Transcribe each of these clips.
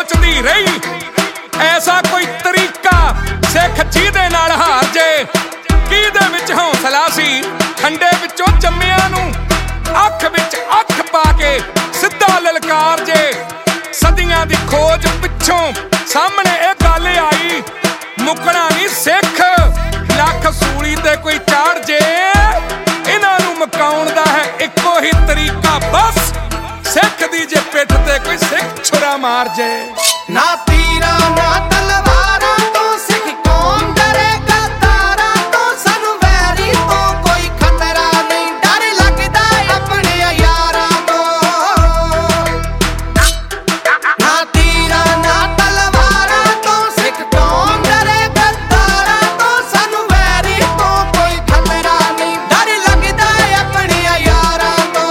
ਸੋਚਦੀ ਰਹੀ ਐਸਾ ਕੋਈ ਤਰੀਕਾ ਸਿੱਖ ਜਿਹਦੇ ਨਾਲ ਹਾਰ ਜੇ। ਕਿਹਦੇ ਵਿੱਚ ਹੌਸਲਾ ਸੀ ਠੰਡੇ ਵਿੱਚੋਂ ਜੰਮਿਆਂ ਨੂੰ, ਅੱਖ ਵਿੱਚ ਅੱਖ ਪਾ ਕੇ ਸਿੱਧਾ ਲਲਕਾਰ ਜੇ। ਸਦੀਆਂ ਦੀ ਖੋਜ ਪਿੱਛੋਂ ਸਾਹਮਣੇ ਇਹ ਗੱਲ ਆਈ, ਮੁੱਕਣਾ ਨਹੀਂ ਸਿੱਖ ਲੱਖ ਸੂਲੀ ਤੇ ਕੋਈ ਚਾੜ ਜੇ। ਇਹਨਾਂ ਨੂੰ ਮੁਕਾਉਣ ਦਾ ਹੈ ਇੱਕੋ ਹੀ ਤਰੀਕਾ ਬਸ, ਸਿੱਖ ਦੀ ਜੇ ਪਿੱਠ ਤੇ ਕੋਈ ਸਿੱਖ ਛੁਰਾ ਮਾਰ ਜੇ। ਨਾ ਤੀਰਾਂ ਨਾ ਤਲਵਾਰਾਂ ਤੋਂ ਸਿੱਖ ਕੌਮ ਡਰੇਗਾ, ਤਾਰਾਂ ਤੋਂ ਸਾਨੂੰ ਵੈਰੀ ਤੋਂ ਕੋਈ ਖਤਰਾ ਨਹੀਂ, ਡਰ ਲੱਗਦਾ ਆਪਣੇ ਯਾਰਾਂ ਤੋਂ। ਨਾ ਤੀਰਾਂ ਨਾ ਤਲਵਾਰਾਂ ਤੋਂ ਸਿੱਖ ਕੌਮ ਡਰੇਗਾ, ਤਾਰਾਂ ਤੋਂ ਸਾਨੂੰ ਵੈਰੀ ਤੋਂ ਕੋਈ ਖਤਰਾ ਨਹੀਂ, ਡਰ ਲੱਗਦਾ ਆਪਣੇ ਯਾਰਾਂ ਤੋਂ।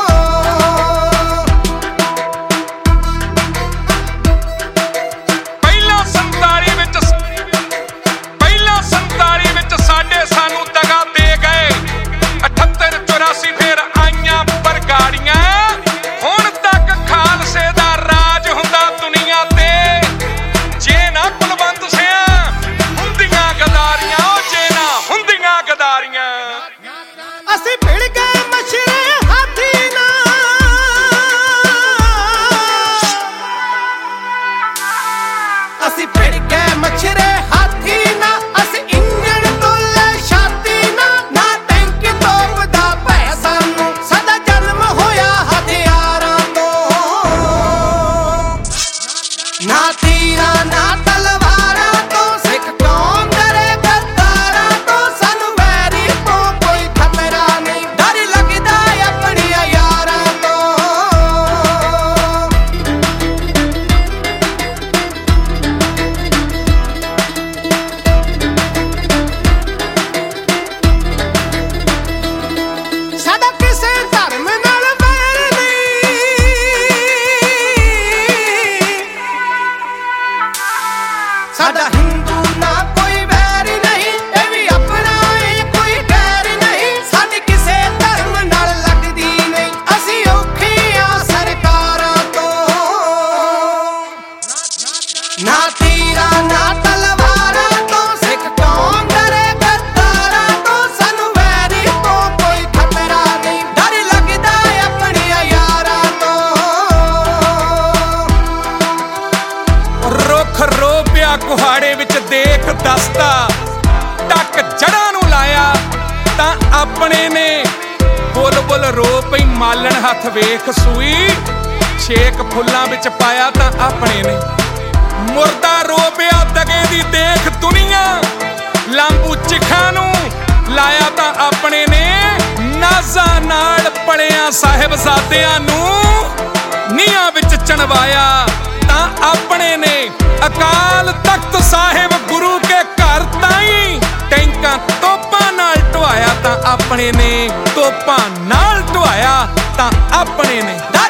ਪਹਿਲਾਂ 47 ਵਿੱਚ ਸਾਡੇ ਸਾਨੂੰ ਦਗਾ ਦੇ ਗਏ, 78 84 ਫੇਰ ਆਈਆਂ ਬਰਗਾੜੀਆਂ। ਹੁਣ ਤੱਕ ਖਾਲਸੇ ਦਾ ਰਾਜ ਹੁੰਦਾ ਦੁਨੀਆ ਤੇ, ਜੇ ਨਾ ਕੁਲਵੰਤ ਸਿਆਂ ਹੁੰਦੀਆਂ ਗਦਾਰੀਆਂ, ਉਹ ਜੇ ਨਾ ਹੁੰਦੀਆਂ ਗਦਾਰੀਆਂ। ਅਸੀਂ ਭਿੜ ਗਏ ਮਛਰੇ ਹਾਥੀ ਨਾਲ, ਅਸੀਂ ਭਿੜ ਗਏ ਮਛਰੇ ਹਾਥੀ ਨਾਲ, ਅਸੀਂ ਇੰਜਣ ਤੋਲੇ ਛਾਤੀ ਨਾਲ, ਨਾ ਟੈਂਕ ਤੋਪ ਦਾ ਭੈ ਸਾਨੂੰ, ਸਾਡਾ ਜਨਮ ਹੋਇਆ ਹਥਿਆਰਾਂ ਤੋਂ। ਨਾ ਤੀਰਾਂ ਨਾ ਤਲਵਾਰਾਂ ਤੋਂ ਸਿੱਖ ਕੌਮ ਡਰੇਗਾ, ਤਾਰਾਂ ਤੋਂ ਸਾਨੂੰ ਵੈਰੀ ਤੋਂ ਕੋਈ ਖਤਰਾ ਨਹੀਂ, ਡਰ ਲੱਗਦਾ ਆਪਣੇ ਯਾਰਾਂ ਤੋਂ। ਸਾਡਾ ਕਿਸੇ ਧਰਮ ਨਾਲ ਵੈਰ ਨਹੀਂ, ਸਾਡਾ ਹਿੰਦੂ ਨਾ ਕੋਈ ਵੈਰ ਨਹੀਂ, ਇਹ ਵੀ ਆਪਣਾ ਏ ਕੋਈ ਗੈਰ ਨਹੀਂ, ਸਾਡੀ ਕਿਸੇ ਧਰਮ ਨਾਲ ਲੱਗਦੀ ਨਹੀਂ, ਅਸੀਂ ਔਖੀਆਂ ਸਰਕਾਰਾਂ ਤੋਂ। ਨਾ ਤੀਰਾਂ ਨਾ ਤਲਵਾਰਾਂ ਤੋਂ ਸਿੱਖ ਕੌਮ ਡਰੇਗਾ, ਤਾਰਾਂ ਤੋਂ ਸਾਨੂੰ ਵੈਰੀ ਤੋਂ ਕੋਈ ਖਤਰਾ ਨਹੀਂ, ਡਰ ਲੱਗਦਾ ਆਪਣੇ ਯਾਰਾਂ ਤੋਂ। ਰੁੱਖ ਰੋਪਿਆ ਕੁਹਾੜੇ ਵਿੱਚ ਦੇਖ ਦਸਤਾ, ਟੱਕ ਜੜ੍ਹਾਂ ਨੂੰ ਲਾਇਆ ਤਾਂ ਆਪਣੇ ਨੇ, ਬੁਲਬੁਲ ਰੋ ਪਈ ਮਾਲਣ ਹੱਥ ਵੇਖ ਸੂਈ, ਛੇਕ ਫੁੱਲਾਂ ਵਿੱਚ ਪਾਇਆ ਤਾਂ ਆਪਣੇ ਨੇ। ਮੁਰਦਾ ਰੋ ਪਿਆ ਦਗੇ ਦੀ ਦੇਖ ਦੁਨੀਆ, ਲਾਂਬੂ ਚਿਖਾਂ ਨੂੰ ਲਾਇਆ ਤਾਂ ਆਪਣੇ ਨੇ, ਨਾਜ਼ਾਂ ਨਾਲ ਪਲਿਆ ਸਾਹਿਬਜ਼ਾਦਿਆਂ ਨੂੰ ਨੀਹਾਂ ਵਿੱਚ ਚਣਵਾਇਆ ਤਾਂ ਆਪਣੇ ਨੇ। ਅਕਾਲ ਤਖਤ ਸਾਹਿਬ ਗੁਰੂ ਕੇ ਘਰ ਤਾਈਂ ਟੈਂਕਾਂ ਤੋਪਾਂ ਨਾਲ ਢਵਾਇਆ ਤਾਂ ਆਪਣੇ ਨੇ, ਤੋਪਾਂ ਨਾਲ ਢਵਾਇਆ ਤਾਂ ਆਪਣੇ ਨੇ।